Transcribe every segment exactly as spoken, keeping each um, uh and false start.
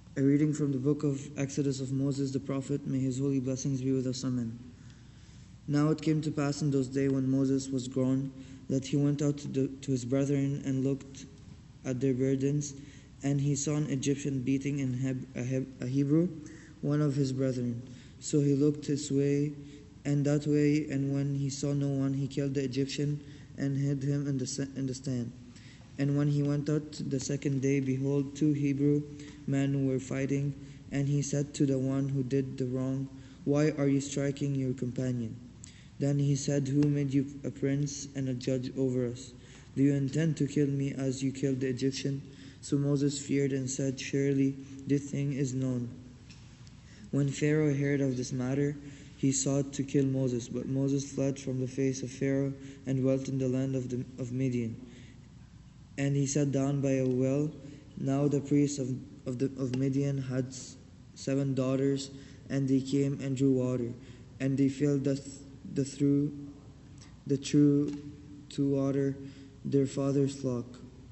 A reading from the book of Exodus of Moses the prophet. May his holy blessings be with us. Amen. Now it came to pass in those days when Moses was grown, that he went out to, the, to his brethren and looked at their burdens, and he saw an Egyptian beating in Heb, a, Heb, a Hebrew, one of his brethren. So he looked this way and that way, and when he saw no one, he killed the Egyptian and hid him in the, in the stand. And when he went out the second day, behold, two Hebrew men were fighting, and he said to the one who did the wrong, "Why are you striking your companion?" Then he said, "Who made you a prince and a judge over us? Do you intend to kill me as you killed the Egyptian?" So Moses feared and said, "Surely this thing is known." When Pharaoh heard of this matter, he sought to kill Moses, but Moses fled from the face of Pharaoh and dwelt in the land of, the, of Midian. And he sat down by a well. Now the priests of, of, the, of Midian had seven daughters, and they came and drew water, and they filled the, the, through, the true to water their father's flock.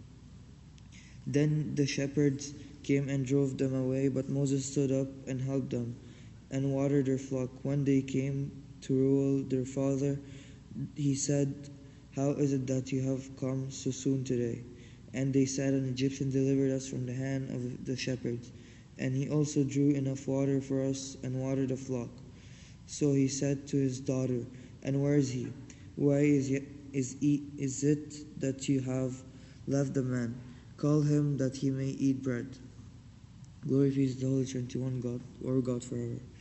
Then the shepherds came and drove them away, but Moses stood up and helped them, and watered their flock. When they came to rule their father, he said, "How is it that you have come so soon today?" And they said, "An Egyptian delivered us from the hand of the shepherds, and he also drew enough water for us and watered the flock." So he said to his daughter, "And where is he? Why is, he, is, he, is it that you have left the man? Call him that he may eat bread." Glory be to the Holy Trinity, one God, or God forever.